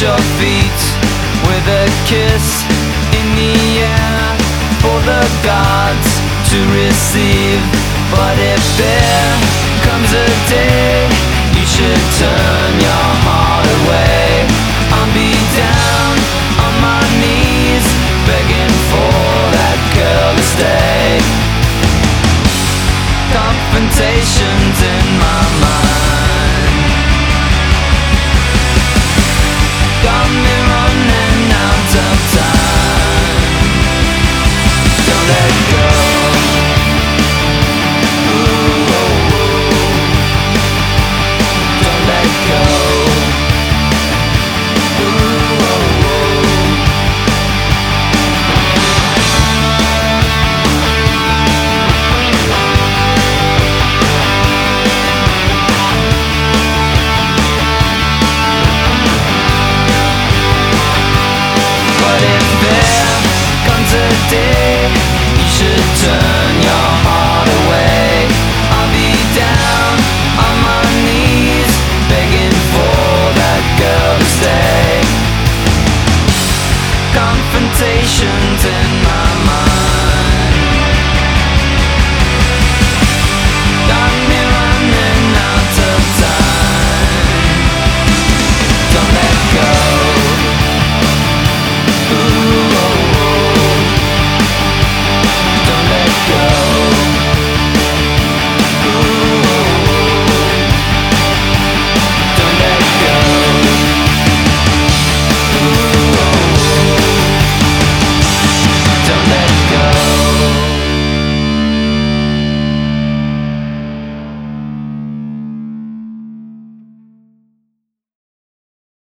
your feet with a kiss in the air for the gods to receive. But if there comes a day you should turn your heart away, I'll be down on my knees begging for that girl to stay. Confrontations in my mind got me running out of time. Don't let go. Ooh, oh, oh. Don't let go. Ooh, oh, oh. But if there comes a day